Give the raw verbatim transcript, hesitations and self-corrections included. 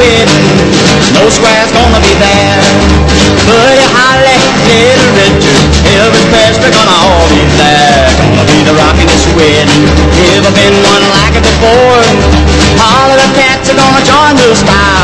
wedding. No square's gonna be there. Buddy Holly, Little Richard, Elvis Presley, gonna all be there. Gonna be the rockin'est wedding. Never been one like it before. All of the cats are gonna join the style.